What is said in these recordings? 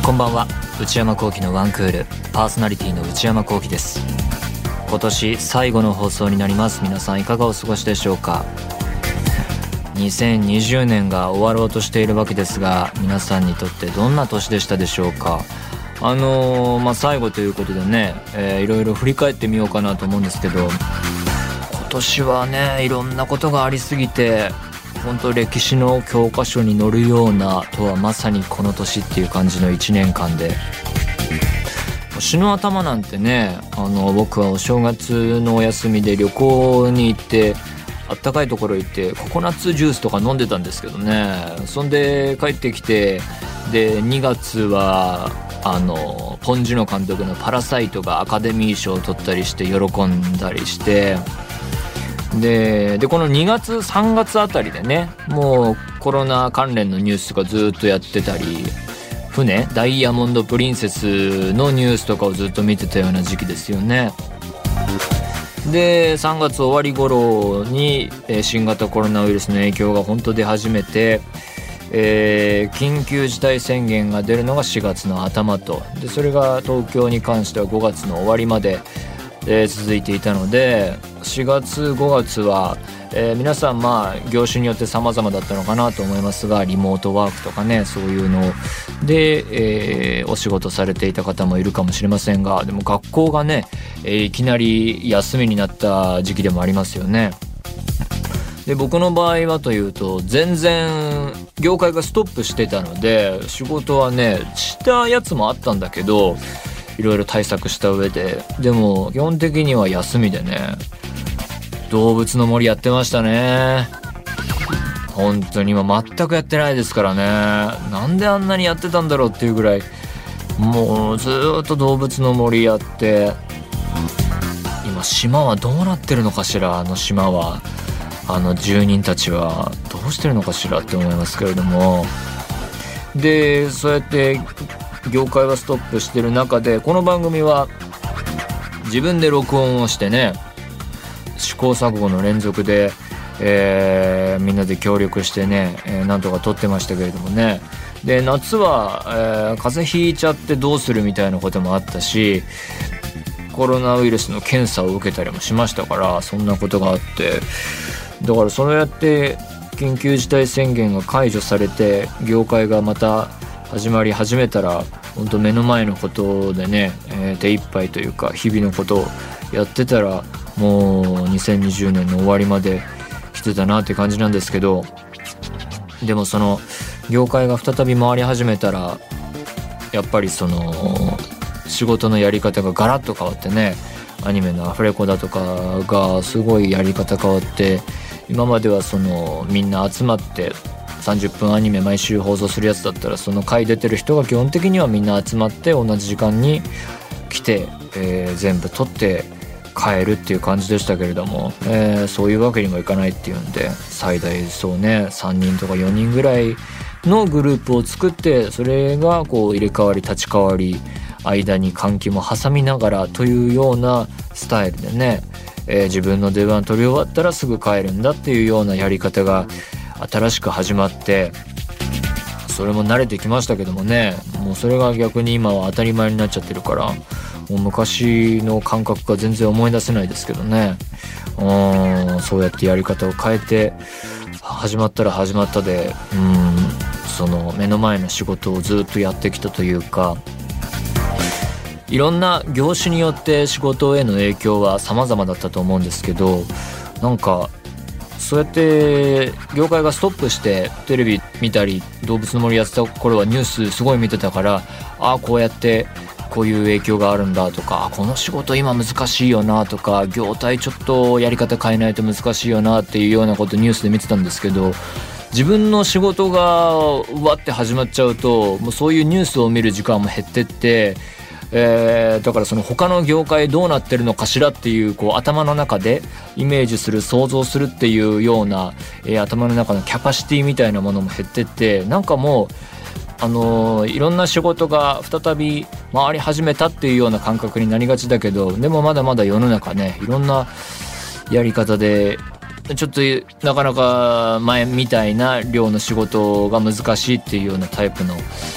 こんばんは。内山聖輝のワンクールパーソナリティの内山聖輝です。今年最後の放送になります。皆さんいかがお過ごしでしょうか。2020年が終わろうとしているわけですが、皆さんにとってどんな年でしたでしょうか。最後ということでね、いろいろ振り返ってみようかなと思うんですけど、今年はねいろんなことがありすぎて、本当歴史の教科書に載るようなとはまさにこの年っていう感じの1年間で、年の頭なんてね、僕はお正月のお休みで旅行に行って、あったかいところ行ってココナッツジュースとか飲んでたんですけどね。そんで帰ってきて、で2月はポン・ジュノ監督のパラサイトがアカデミー賞を取ったりして喜んだりして、でこの2月3月あたりでね、もうコロナ関連のニュースとかずっとやってたり、船ダイヤモンドプリンセスのニュースとかをずっと見てたような時期ですよね。で3月終わり頃に新型コロナウイルスの影響が本当出始めて、緊急事態宣言が出るのが4月の頭と、でそれが東京に関しては5月の終わりまで続いていたので、4月5月は、皆さん業種によって様々だったのかなと思いますが、リモートワークとかね、そういうので、お仕事されていた方もいるかもしれませんが、でも学校がね、いきなり休みになった時期でもありますよね。で僕の場合はというと、全然業界がストップしてたので、仕事はねしたやつもあったんだけど、いろいろ対策した上で、でも基本的には休みでね、動物の森やってましたね。本当に今全くやってないですからね。なんであんなにやってたんだろうっていうぐらい、もうずっと動物の森やって、今島はどうなってるのかしら。島は住人たちはどうしてるのかしらって思いますけれども、でそうやって業界はストップしてる中で、この番組は自分で録音をしてね、試行錯誤の連続で、みんなで協力してね、なんとか撮ってましたけれどもね。で夏は、風邪ひいちゃってどうするみたいなこともあったし、コロナウイルスの検査を受けたりもしましたから、そんなことがあって、だからそうやって緊急事態宣言が解除されて業界がまた始まり始めたら、本当目の前のことでね、手一杯というか日々のことをやってたら、もう2020年の終わりまで来てたなって感じなんですけど、でもその業界が再び回り始めたら、やっぱりその仕事のやり方がガラッと変わってね、アニメのアフレコだとかがすごいやり方変わって、今まではそのみんな集まって30分アニメ毎週放送するやつだったら、その回出てる人が基本的にはみんな集まって同じ時間に来て、全部撮って帰るっていう感じでしたけれども、そういうわけにもいかないっていうんで、最大そうね3人とか4人ぐらいのグループを作って、それがこう入れ替わり立ち替わり、間に換気も挟みながらというようなスタイルでね、自分の出番取り終わったらすぐ帰るんだっていうようなやり方が新しく始まって、それも慣れてきましたけどもね、もうそれが逆に今は当たり前になっちゃってるから、もう昔の感覚が全然思い出せないですけどね。そうやってやり方を変えて、始まったら始まったで、その目の前の仕事をずっとやってきたというか、いろんな業種によって仕事への影響は様々だったと思うんですけど、なんかそうやって業界がストップしてテレビ見たり動物の森やってた頃はニュースすごい見てたから、こうやってこういう影響があるんだとか、この仕事今難しいよなとか、業態ちょっとやり方変えないと難しいよなっていうようなことニュースで見てたんですけど、自分の仕事がわって始まっちゃうと、もうそういうニュースを見る時間も減ってって、だからその他の業界どうなってるのかしらっていう、こう頭の中でイメージする、想像するっていうような、頭の中のキャパシティみたいなものも減ってって、なんかもういろんな仕事が再び回り始めたっていうような感覚になりがちだけど、でもまだまだ世の中ね、いろんなやり方でちょっとなかなか前みたいな量の仕事が難しいっていうようなタイプの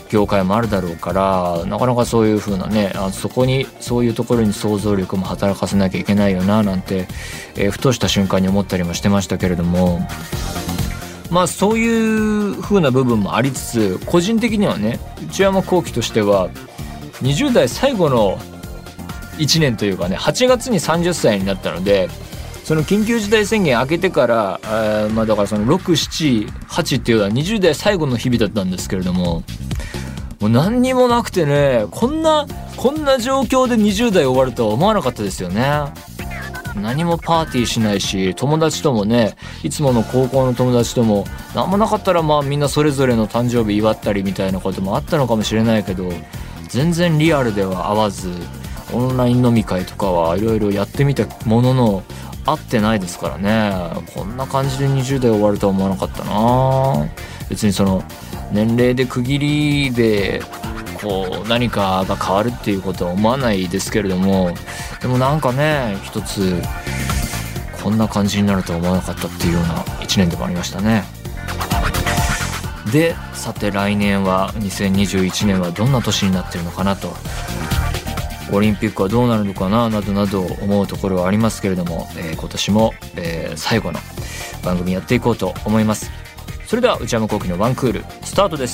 業界もあるだろうから、なかなかそういう風なね、そういうところに想像力も働かせなきゃいけないよななんて、ふとした瞬間に思ったりもしてましたけれども、まあそういう風な部分もありつつ、個人的にはね、内山聖輝としては20代最後の1年というかね、8月に30歳になったので、その緊急事態宣言明けてから、まあだからその6、7、8っていうのは20代最後の日々だったんですけれども、もう何にもなくてね、こんな状況で20代終わるとは思わなかったですよね。何もパーティーしないし、友達ともね、いつもの高校の友達とも何もなかったら、まあみんなそれぞれの誕生日祝ったりみたいなこともあったのかもしれないけど、全然リアルでは会わず、オンライン飲み会とかはいろいろやってみたものの会ってないですからね。こんな感じで20代終わるとは思わなかったな。別にその年齢で区切りでこう何かが変わるっていうことは思わないですけれども、でもなんかね、一つこんな感じになるとは思わなかったっていうような1年でもありましたね。で、さて来年は2021年はどんな年になってるのかなと、オリンピックはどうなるのかななどなど思うところはありますけれども、今年も、最後の番組やっていこうと思います。それでは内山聖輝のワンクールスタートです。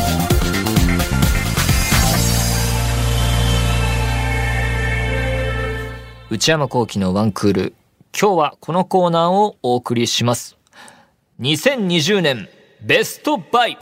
内山聖輝のワンクール、今日はこのコーナーをお送りします。2020年ベストバイ。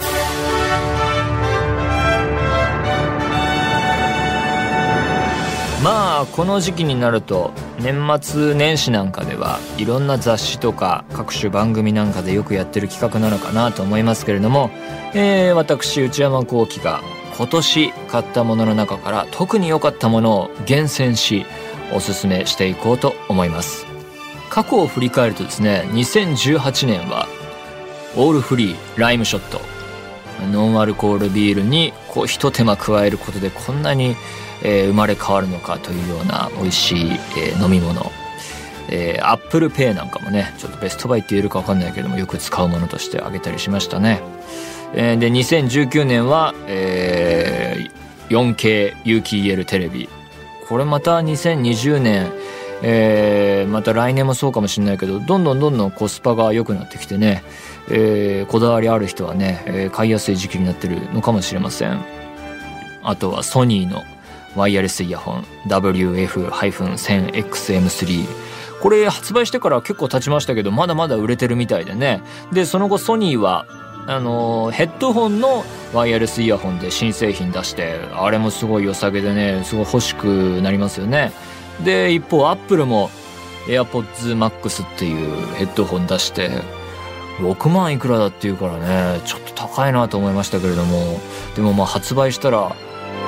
まあこの時期になると年末年始なんかではいろんな雑誌とか各種番組なんかでよくやってる企画なのかなと思いますけれども、私内山聖輝が今年買ったものの中から特に良かったものを厳選しおすすめしていこうと思います。過去を振り返るとですね、2018年はオールフリーライムショット、ノンアルコールビールにこう一手間加えることでこんなに生まれ変わるのかというような美味しい、飲み物、アップルペイなんかもね、ちょっとベストバイって言えるか分かんないけどもよく使うものとしてあげたりしましたね。で2019年は、4K 有機 EL テレビ、これまた2020年、また来年もそうかもしれないけど、どんどんコスパが良くなってきてね、こだわりある人はね、買いやすい時期になってるのかもしれません。あとはソニーのワイヤレスイヤホン WF-1000XM3、 これ発売してから結構経ちましたけど、まだまだ売れてるみたいでね。でその後ソニーはヘッドホンのワイヤレスイヤホンで新製品出して、あれもすごい良さげでね、すごい欲しくなりますよね。で一方アップルも AirPods Max っていうヘッドホン出して6万いくらだっていうからね、ちょっと高いなと思いましたけれども、でもまあ発売したら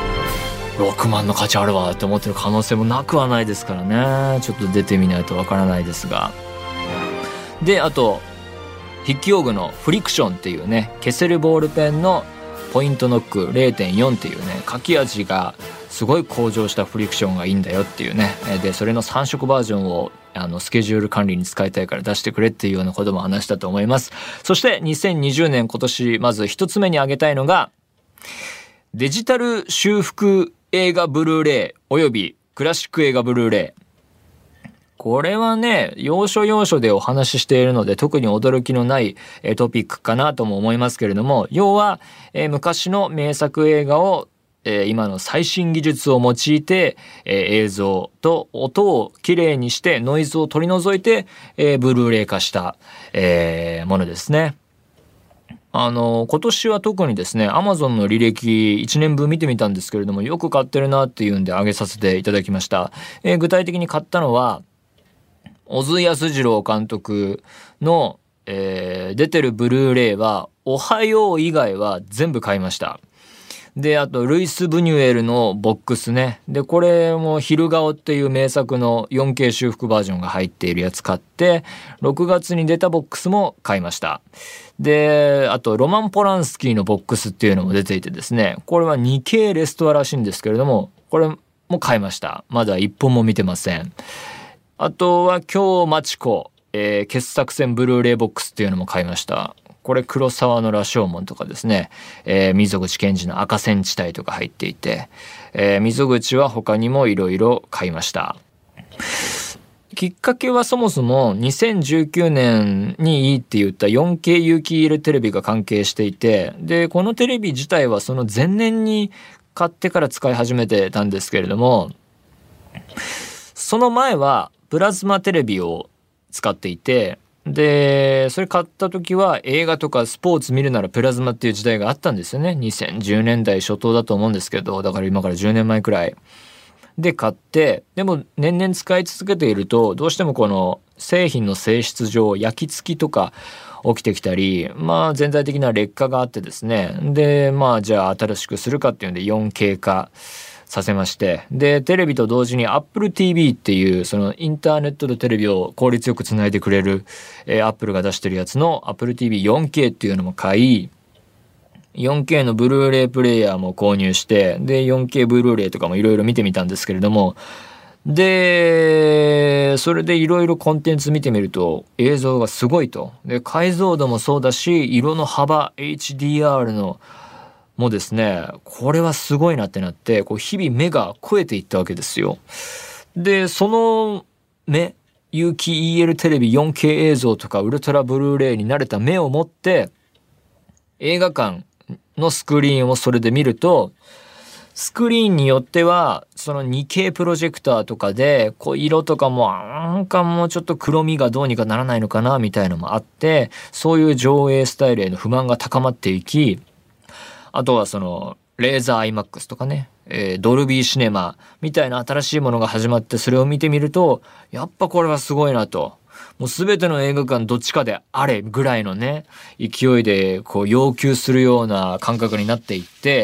6万の価値あるわって思ってる可能性もなくはないですからね。ちょっと出てみないとわからないですが。であと筆記用具のフリクションっていうね、消せるボールペンのポイントノック 0.4 っていうね、書き味がすごい向上したフリクションがいいんだよっていうね。でそれの3色バージョンをスケジュール管理に使いたいから出してくれっていうようなことも話したと思います。そして2020年今年まず一つ目に挙げたいのがデジタル修復映画ブルーレイおよびクラシック映画ブルーレイ。これはね、要所要所でお話ししているので特に驚きのないトピックかなとも思いますけれども、要は昔の名作映画を今の最新技術を用いて映像と音をきれいにしてノイズを取り除いてブルーレイ化したものですね。今年は特にですね Amazon の履歴1年分見てみたんですけれども、よく買ってるなっていうんで上げさせていただきました。具体的に買ったのは小津安二郎監督の、出てるブルーレイはおはよう以外は全部買いました。であとルイス・ブニュエルのボックスね。でこれも昼顔っていう名作の 4K 修復バージョンが入っているやつ買って、6月に出たボックスも買いました。であとロマン・ポランスキーのボックスっていうのも出ていてですね、これは 2K レストアらしいんですけれども、これも買いました。まだ1本も見てません。あとは京町子、傑作選ブルーレイボックスっていうのも買いました。 これ黒沢の羅生門とかですね、溝口健二の赤線地帯とか入っていて、溝口は他にもいろいろ買いました。きっかけはそもそも2019年にいいって言った 4K 有機 EL テレビが関係していて、でこのテレビ自体はその前年に買ってから使い始めてたんですけれども、その前はプラズマテレビを使っていて、でそれ買った時は映画とかスポーツ見るならプラズマっていう時代があったんですよね。2010年代初頭だと思うんですけど、だから今から10年前くらいで買って、でも年々使い続けているとどうしてもこの製品の性質上焼き付きとか起きてきたり、全体的な劣化があってですね、でじゃあ新しくするかっていうんで 4K 化させまして、でテレビと同時に Apple TV っていうそのインターネットでテレビを効率よくつないでくれる、Apple が出してるやつの Apple TV4K っていうのも買い、4K のブルーレイプレイヤーも購入して、で 4K ブルーレイとかもいろいろ見てみたんですけれども、でそれでいろいろコンテンツ見てみると映像がすごいと。で解像度もそうだし、色の幅 HDR のもですね、これはすごいなってなって、日々目が肥えていったわけですよ。でその目、有機 EL テレビ 4K 映像とかウルトラブルーレイに慣れた目を持って映画館のスクリーンをそれで見ると、スクリーンによってはその 2K プロジェクターとかで色とかもなんかもうちょっと黒みがどうにかならないのかなみたいのもあって、そういう上映スタイルへの不満が高まっていき、あとはそのレーザー IMAX とかね、ドルビーシネマみたいな新しいものが始まって、それを見てみるとやっぱこれはすごいなと。もう全ての映画館どっちかであれぐらいのね勢いで要求するような感覚になっていって、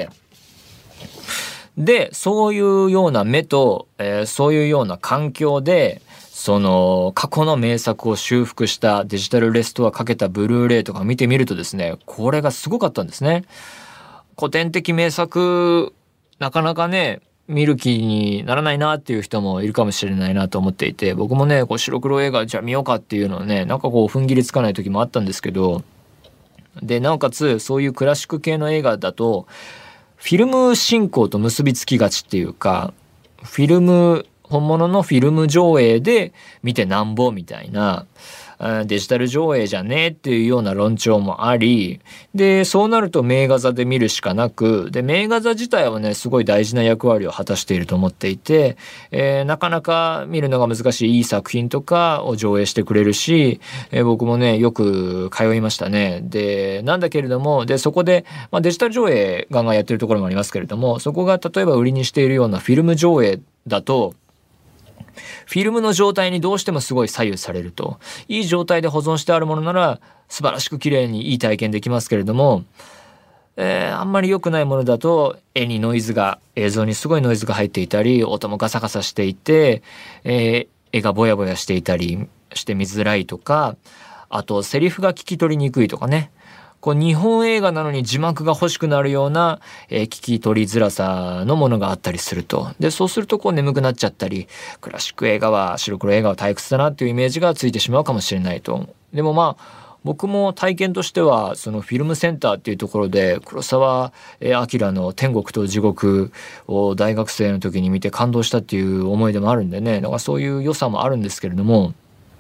でそういうような目と、そういうような環境でその過去の名作を修復したデジタルレストアかけたブルーレイとか見てみるとですね、これがすごかったんですね。古典的名作なかなかね見る気にならないなっていう人もいるかもしれないなと思っていて、僕もね白黒映画じゃあ見ようかっていうのをね踏ん切りつかない時もあったんですけど、でなおかつそういうクラシック系の映画だとフィルム進行と結びつきがちっていうか、本物のフィルム上映で見てなんぼみたいな、デジタル上映じゃねえっていうような論調もあり、でそうなると名画座で見るしかなく、で名画座自体はねすごい大事な役割を果たしていると思っていて、なかなか見るのが難しいいい作品とかを上映してくれるし、僕もねよく通いましたね。でなんだけれども、でそこで、デジタル上映ガンガンやってるところもありますけれども、そこが例えば売りにしているようなフィルム上映だとフィルムの状態にどうしてもすごい左右されると。いい状態で保存してあるものなら素晴らしく綺麗にいい体験できますけれども、あんまり良くないものだと映像にすごいノイズが入っていたり、音もガサガサしていて、絵がぼやぼやしていたりして見づらいとか、あとセリフが聞き取りにくいとかね、日本映画なのに字幕が欲しくなるような、聞き取りづらさのものがあったりすると。でそうすると眠くなっちゃったり、クラシック映画は白黒映画は退屈だなっていうイメージがついてしまうかもしれないと。でも僕も体験としてはそのフィルムセンターっていうところで黒澤明の天国と地獄を大学生の時に見て感動したっていう思い出もあるんでね、だからそういう良さもあるんですけれども、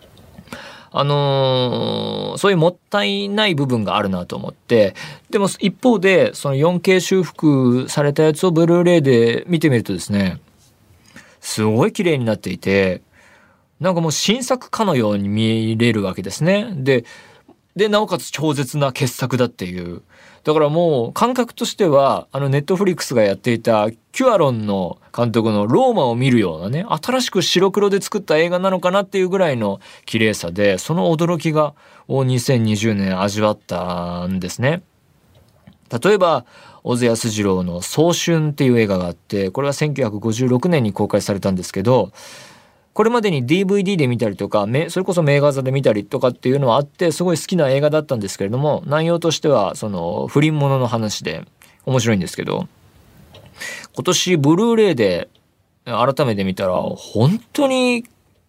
そういうもったいない部分があるなと思って、でも一方でその 4K 修復されたやつをブルーレイで見てみるとですね、すごい綺麗になっていて、もう新作かのように見れるわけですね。でなおかつ超絶な傑作だっていう。だからもう感覚としてはネットフリックスがやっていたキュアロンの監督のローマを見るようなね、新しく白黒で作った映画なのかなっていうぐらいの綺麗さで、その驚きを2020年味わったんですね。例えば小津安二郎の早春っていう映画があって、これは1956年に公開されたんですけど、これまでに DVD で見たりとかそれこそ名画座で見たりとかっていうのはあって、すごい好きな映画だったんですけれども、内容としてはその不倫ものの話で面白いんですけど、今年ブルーレイで改めて見たら本当に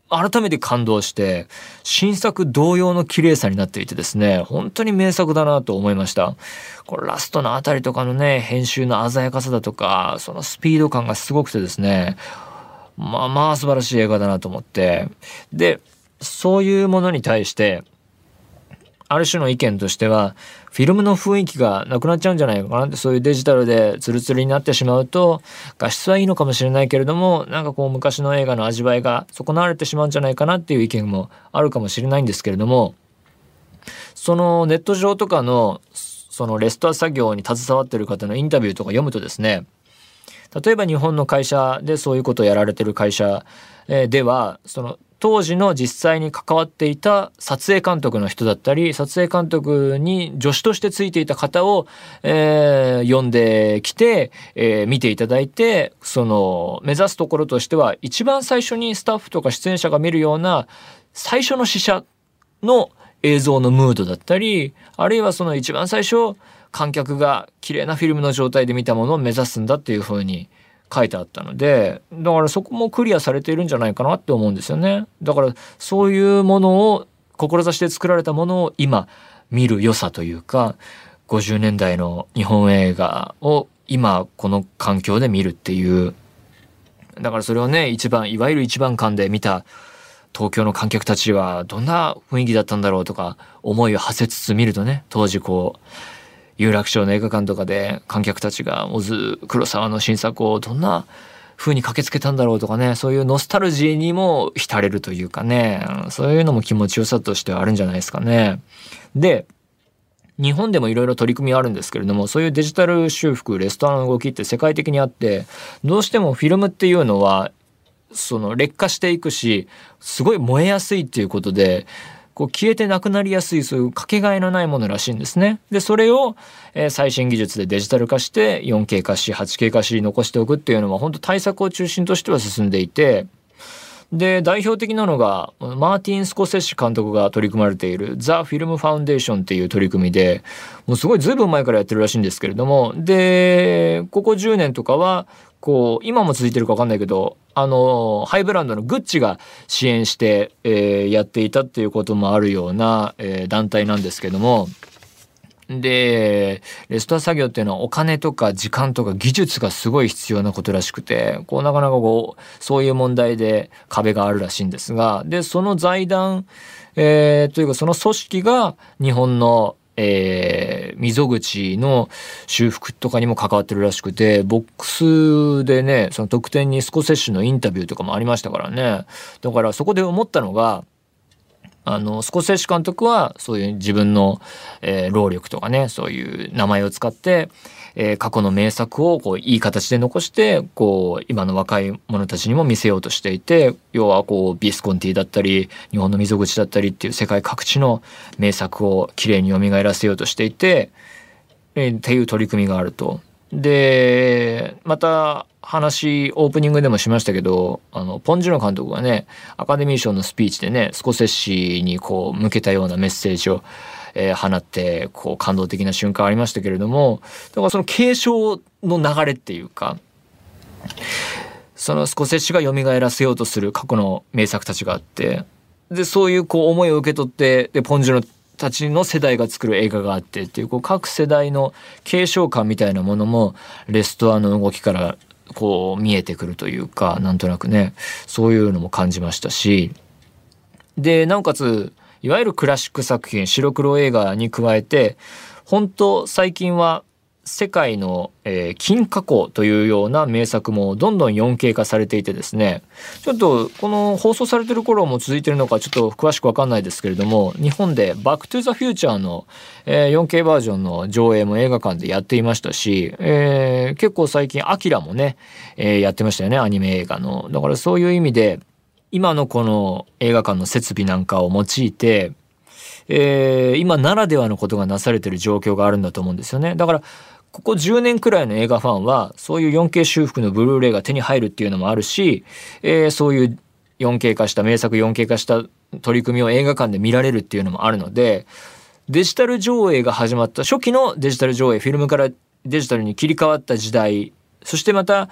改めて感動して、新作同様の綺麗さになっていてですね、本当に名作だなと思いました。これラストのあたりとかのね、編集の鮮やかさだとか、そのスピード感がすごくてですね、まあ素晴らしい映画だなと思って。で、そういうものに対して、ある種の意見としては、フィルムの雰囲気がなくなっちゃうんじゃないかなって、そういうデジタルでツルツルになってしまうと、画質はいいのかもしれないけれども、なんかこう昔の映画の味わいが損なわれてしまうんじゃないかなっていう意見もあるかもしれないんですけれども、そのネット上とかのそのレストア作業に携わっている方のインタビューとか読むとですね、例えば日本の会社でそういうことをやられてる会社では、その当時の実際に関わっていた撮影監督の人だったり、撮影監督に助手としてついていた方を、呼んできて、見ていただいて、その目指すところとしては一番最初にスタッフとか出演者が見るような最初の試写の映像のムードだったり、あるいはその一番最初観客が綺麗なフィルムの状態で見たものを目指すんだっていう風に書いてあったので、だからそこもクリアされているんじゃないかなって思うんですよね。だからそういうものを志して作られたものを今見る良さというか、50年代の日本映画を今この環境で見るっていう、だからそれをね、いわゆる一番館で見た東京の観客たちはどんな雰囲気だったんだろうとか思いを馳せつつ見るとね、当時こう有楽町の映画館とかで観客たちが小津黒沢の新作をどんな風に駆けつけたんだろうとかね、そういうノスタルジーにも浸れるというかね、そういうのも気持ちよさとしてはあるんじゃないですかね。で、日本でもいろいろ取り組みあるんですけれども、そういうデジタル修復、レストアの動きって世界的にあって、どうしてもフィルムっていうのはその劣化していくし、すごい燃えやすいっていうことで、こう消えてなくなりやすい、そういうかけがえのないものらしいんですね。で、それを、最新技術でデジタル化して 4K 化し 8K 化し残しておくっていうのは本当対策を中心としては進んでいて、で、代表的なのがマーティン・スコセッシ監督が取り組まれているザ・フィルム・ファウンデーションっていう取り組みで、もうすごいずいぶん前からやってるらしいんですけれども、で、ここ10年とかはこう今も続いてるか分かんないけど、ハイブランドのグッチが支援して、やっていたっていうこともあるような、団体なんですけども、で、レストア作業っていうのはお金とか時間とか技術がすごい必要なことらしくて、こうなかなかこうそういう問題で壁があるらしいんですが、でその財団、というかその組織が日本の溝口の修復とかにも関わってるらしくて、ボックスでね、その特典にスコセッシュのインタビューとかもありましたからね。だからそこで思ったのが、スコセッシュ監督はそういう自分の、労力とかね、そういう名前を使って、過去の名作をこういい形で残して、こう今の若い者たちにも見せようとしていて、要はこうビスコンティだったり日本の溝口だったりっていう世界各地の名作をきれいに蘇らせようとしていて、っていう取り組みがあると。で、またオープニングでもしましたけど、ポン・ジュノ監督がね、アカデミー賞のスピーチでね、スコセッシにこう向けたようなメッセージを、放ってこう感動的な瞬間ありましたけれども、だからその継承の流れっていうか、そのスコセッシが蘇らせようとする過去の名作たちがあって、でそういうこう思いを受け取って、でポン・ジュノたちの世代が作る映画があってっていう、こう各世代の継承感みたいなものもレストアの動きからこう見えてくるというか、なんとなくね、そういうのも感じましたし、でなおかついわゆるクラシック作品、白黒映画に加えて、本当最近は世界の、金過去というような名作もどんどん 4K 化されていてですね、ちょっとこの放送されてる頃も続いてるのかちょっと詳しくわかんないですけれども、日本でバックトゥザフューチャーの、4K バージョンの上映も映画館でやっていましたし、結構最近アキラもね、やってましたよね、アニメ映画の。だからそういう意味で今のこの映画館の設備なんかを用いて、今ならではのことがなされている状況があるんだと思うんですよね。だからここ10年くらいの映画ファンはそういう 4K 修復のブルーレイが手に入るっていうのもあるし、そういう 4K 化した名作 4K 化した取り組みを映画館で見られるっていうのもあるので、デジタル上映が始まった初期のデジタル上映、フィルムからデジタルに切り替わった時代、そしてまた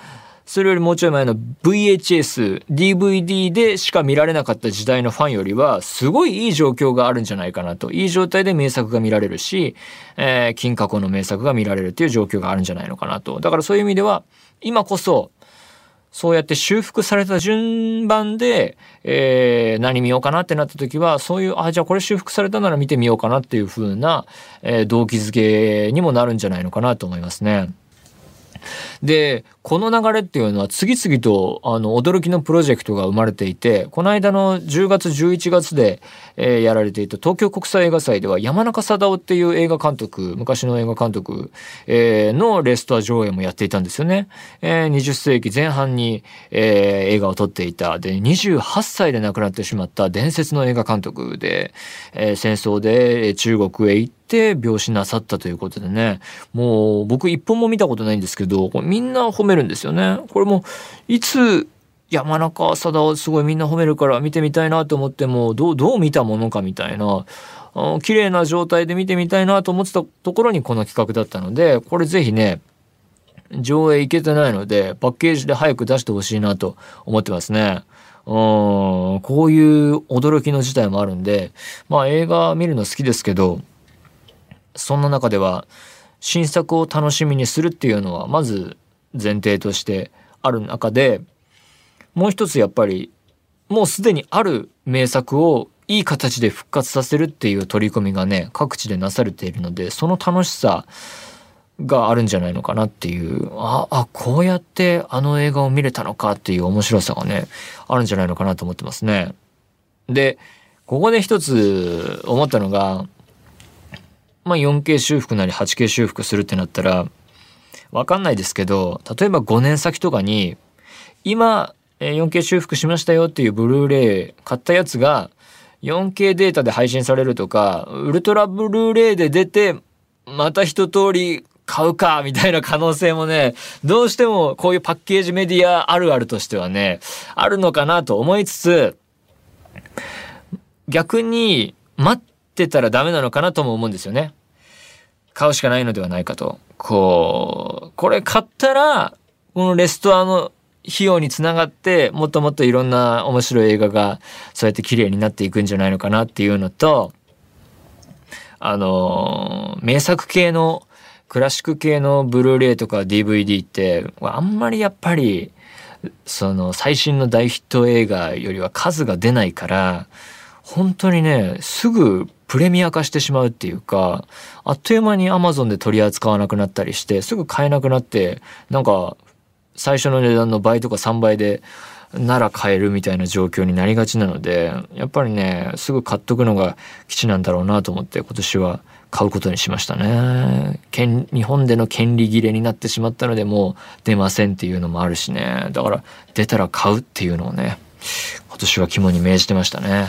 それよりもうちょい前の VHS、DVD でしか見られなかった時代のファンよりは、すごいいい状況があるんじゃないかなと。いい状態で名作が見られるし、金過去の名作が見られるっていう状況があるんじゃないのかなと。だからそういう意味では、今こそ、そうやって修復された順番で、何見ようかなってなった時は、そういう、じゃあこれ修復されたなら見てみようかなっていう風な、動機づけにもなるんじゃないのかなと思いますね。で、この流れっていうのは次々と驚きのプロジェクトが生まれていて、この間の10月11月で、やられていた東京国際映画祭では山中貞夫っていう映画監督、昔の映画監督、のレストア上映もやっていたんですよね。20世紀前半に、映画を撮っていた。で、28歳で亡くなってしまった伝説の映画監督で、戦争で中国へ行って病死なさったということでね、もう僕一本も見たことないんですけど、これみんな褒めるんですよね。これもいつ山中貞夫すごいみんな褒めるから見てみたいなと思っても、どう見たものかみたいな、綺麗な状態で見てみたいなと思ってたところにこの企画だったので、これぜひね、上映行けてないのでパッケージで早く出してほしいなと思ってますね。こういう驚きの事態もあるんで、まあ映画見るの好きですけど、そんな中では新作を楽しみにするっていうのはまず前提としてある中で、もう一つやっぱりもうすでにある名作をいい形で復活させるっていう取り組みがね、各地でなされているので、その楽しさがあるんじゃないのかなっていう、こうやってあの映画を見れたのかっていう面白さがね、あるんじゃないのかなと思ってますね。で、ここで一つ思ったのが、4K 修復なり 8K 修復するってなったら、わかんないですけど、例えば5年先とかに、今、4K 修復しましたよっていうブルーレイ買ったやつが、4K データで配信されるとか、ウルトラブルーレイで出て、また一通り買うか、みたいな可能性もね、どうしてもこういうパッケージメディアあるあるとしてはね、あるのかなと思いつつ、逆に待ってたらダメなのかなとも思うんですよね。買うしかないのではないかと。これ買ったら、このレストアの費用につながって、もっともっといろんな面白い映画がそうやって綺麗になっていくんじゃないのかなっていうのと、名作系のクラシック系のブルーレイとか DVD ってあんまりやっぱりその最新の大ヒット映画よりは数が出ないから、本当にね、すぐプレミア化してしまうっていうか、あっという間に Amazon で取り扱わなくなったりして、すぐ買えなくなって、なんか最初の値段の倍とか3倍でなら買えるみたいな状況になりがちなので、やっぱりね、すぐ買っとくのが基地なんだろうなと思って今年は買うことにしましたね。日本での権利切れになってしまったのでもう出ませんっていうのもあるしね。だから出たら買うっていうのをね、今年は肝に銘じてましたね。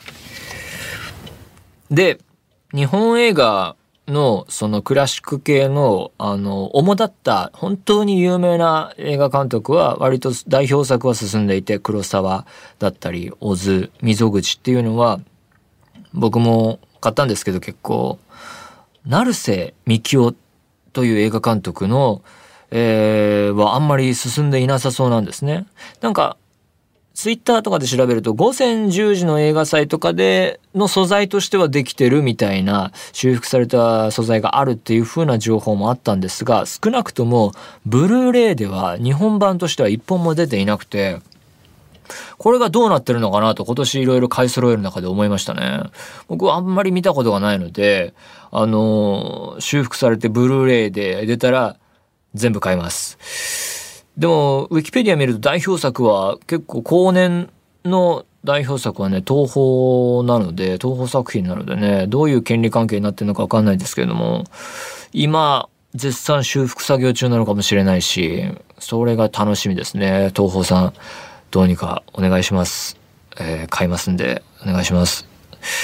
で、日本映画のそのクラシック系の主だった本当に有名な映画監督は割と代表作は進んでいて、黒沢だったり小津、溝口っていうのは僕も買ったんですけど、結構成瀬幹雄という映画監督の、はあんまり進んでいなさそうなんですね。なんかツイッターとかで調べると午前10時の映画祭とかでの素材としてはできてるみたいな修復された素材があるっていう風な情報もあったんですが、少なくともブルーレイでは日本版としては一本も出ていなくて、これがどうなってるのかなと今年いろいろ買い揃える中で思いましたね。僕はあんまり見たことがないので、修復されてブルーレイで出たら全部買います。でもウィキペディア見ると代表作は結構後年の代表作はね、東宝作品なのでね、どういう権利関係になってるのか分かんないですけれども、今絶賛修復作業中なのかもしれないし、それが楽しみですね。東宝さんどうにかお願いします。買いますんでお願いします。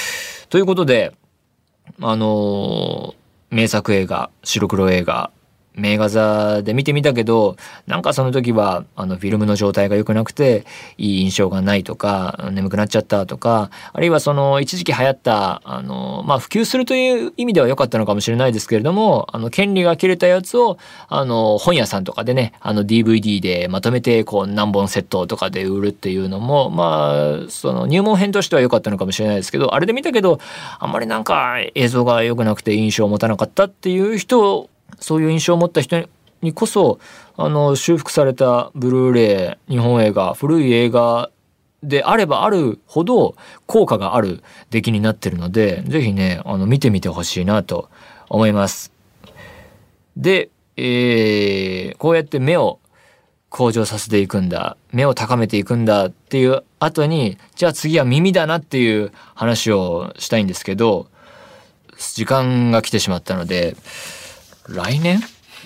ということで、名作映画、白黒映画名画座で見てみたけど、なんかその時はフィルムの状態が良くなくていい印象がないとか、眠くなっちゃったとか、あるいはその一時期流行った普及するという意味では良かったのかもしれないですけれども、権利が切れたやつを本屋さんとかでね、DVD でまとめてこう何本セットとかで売るっていうのも、その入門編としては良かったのかもしれないですけど、あれで見たけどあんまりなんか映像が良くなくて印象を持たなかったっていう人、そういう印象を持った人にこそ修復されたブルーレイ日本映画、古い映画であればあるほど効果がある出来になってるので、ぜひね見てみてほしいなと思います。で、こうやって目を向上させていくんだ、目を高めていくんだっていう後に、じゃあ次は耳だなっていう話をしたいんですけど、時間が来てしまったので、来年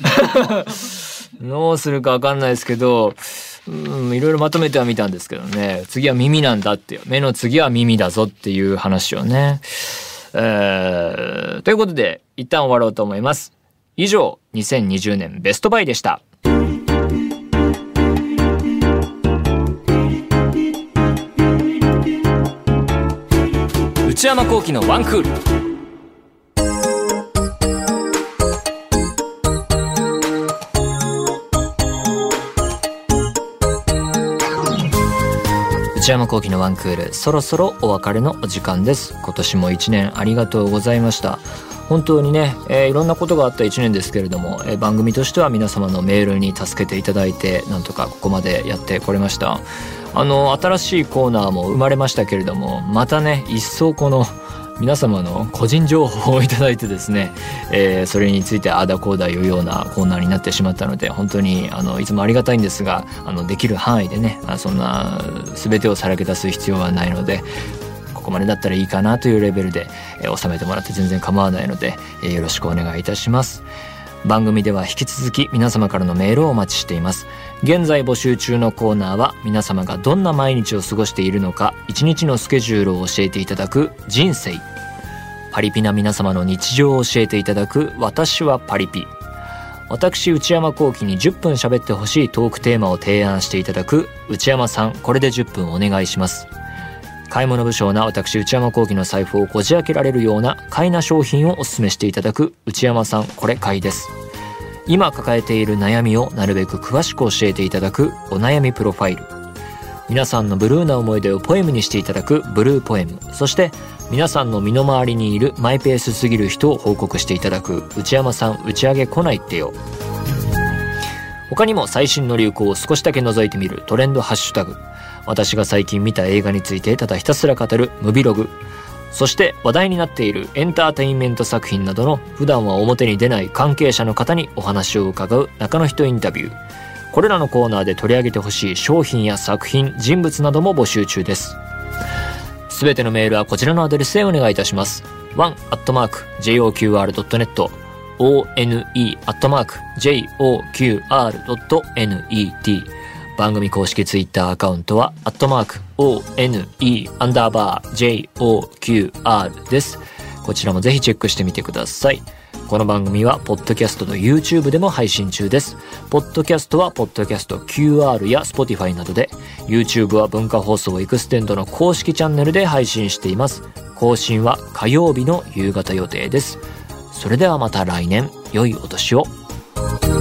どうするか分かんないですけど、いろいろまとめてはみたんですけどね、次は耳なんだっていう、目の次は耳だぞっていう話をね、ということで一旦終わろうと思います。以上、2020年ベストバイでした。内山聖輝のワンクール。内山聖輝のワンクール、そろそろお別れのお時間です。今年も1年ありがとうございました。本当にね、いろんなことがあった1年ですけれども、番組としては皆様のメールに助けていただいて、なんとかここまでやってこれました。新しいコーナーも生まれましたけれども、またね一層この皆様の個人情報をいただいてですね、それについてあだこうだいうようなコーナーになってしまったので、本当にいつもありがたいんですが、できる範囲でね、そんな全てをさらけ出す必要はないので、ここまでだったらいいかなというレベルで、収めてもらって全然構わないので、よろしくお願いいたします。番組では引き続き皆様からのメールをお待ちしています。現在募集中のコーナーは、皆様がどんな毎日を過ごしているのか、一日のスケジュールを教えていただく人生、パリピな皆様の日常を教えていただく私はパリピ、私内山聖輝に10分喋ってほしいトークテーマを提案していただく内山さん、これで10分お願いします。買い物不詳な私内山聖輝の財布をこじ開けられるような買いな商品をお勧めしていただく内山さん、これ買いです。今抱えている悩みをなるべく詳しく教えていただくお悩みプロファイル、皆さんのブルーな思い出をポエムにしていただくブルーポエム、そして皆さんの身の回りにいるマイペースすぎる人を報告していただく内山さん打ち上げ来ないってよ。他にも最新の流行を少しだけ覗いてみるトレンドハッシュタグ、私が最近見た映画についてただひたすら語るムビログ、そして話題になっているエンターテインメント作品などの普段は表に出ない関係者の方にお話を伺う中の人インタビュー、これらのコーナーで取り上げてほしい商品や作品、人物なども募集中です。すべてのメールはこちらのアドレスへお願いいたします。one@joqr.net、 one@joqr.net、 番組公式ツイッターアカウントは@one_joqr です。こちらもぜひチェックしてみてください。この番組はポッドキャストと YouTube でも配信中です。ポッドキャストはポッドキャスト QR や Spotify などで、 YouTube は文化放送エクステンドの公式チャンネルで配信しています。更新は火曜日の夕方予定です。それではまた来年、良いお年を。